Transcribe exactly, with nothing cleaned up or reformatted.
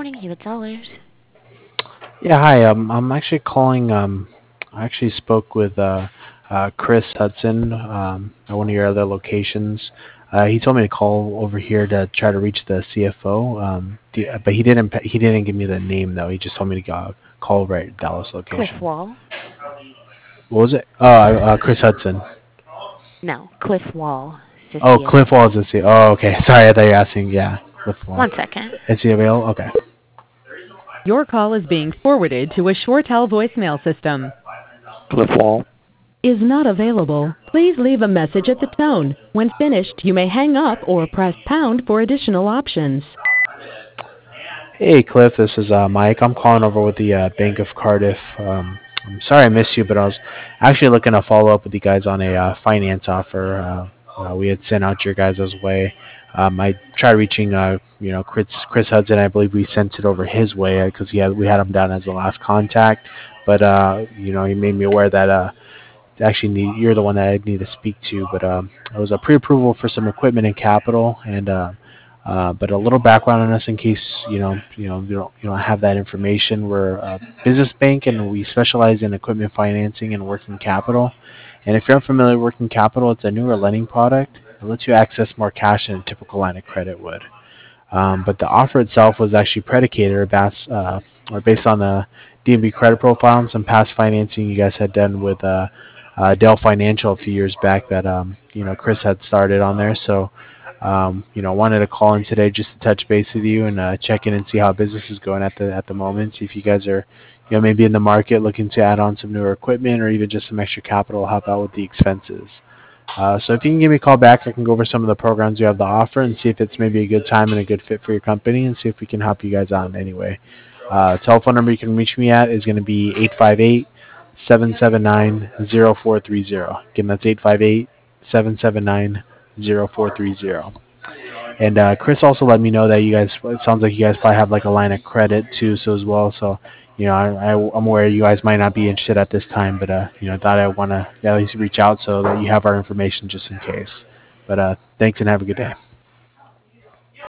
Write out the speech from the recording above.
morning, Hewitt Sellers. Yeah, hi. Um, I'm actually calling. Um, I actually spoke with uh, uh, Chris Hudson um, at one of your other locations. Uh, he told me to call over here to try to reach the C F O. Um, do, but he didn't. He didn't give me the name though. He just told me to go, call over at Dallas Cliff location. Wall? What was it? Oh, uh, uh, Chris Hudson. No, Cliff Wall, the Oh, Cliff C F O. Wall is the C. Oh, okay. Sorry, I thought you were asking. Yeah, Cliff Wall. One second. Is he available? Okay. Your call is being forwarded to a ShoreTel voicemail system. Cliff Wall. Is not available. Please leave a message at the tone. When finished, you may hang up or press pound for additional options. Hey Cliff, this is uh, Mike. I'm calling over with the uh, Bank of Cardiff. Um, I'm sorry I missed you, but I was actually looking to follow up with you guys on a uh, finance offer. Uh, uh, we had sent out your guys' way. Um, I tried reaching, uh, you know, Chris, Chris Hudson. I believe we sent it over his way because he had we had him down as the last contact. But uh, you know, he made me aware that uh, actually need, you're the one that I need to speak to. But um, it was a pre-approval for some equipment and capital, and uh, uh, but a little background on us in case you know you know you don't you don't have that information. We're a business bank, and we specialize in equipment financing and working capital. And if you're unfamiliar with working capital, it's a newer lending product. It lets you access more cash than a typical line of credit would. Um, but the offer itself was actually predicated or, bas- uh, or based on the D and B credit profile and some past financing you guys had done with uh, uh, Dell Financial a few years back that um, you know Chris had started on there. So um, you know wanted to call in today just to touch base with you and uh, check in and see how business is going at the at the moment. See if you guys are you know maybe in the market looking to add on some newer equipment or even just some extra capital to help out with the expenses. Uh, so if you can give me a call back, I can go over some of the programs you have to offer and see if it's maybe a good time and a good fit for your company and see if we can help you guys out in any way. Uh, telephone number you can reach me at is going to be eight five eight, seven seven nine, zero four three zero. Again, that's eight five eight, seven seven nine, zero four three zero. And uh, Chris also let me know that you guys, it sounds like you guys probably have like a line of credit too, so as well. So, you know, I, I, I'm aware you guys might not be interested at this time, but, uh, you know, thought I want to at least reach out so that you have our information just in case. But uh, thanks and have a good day.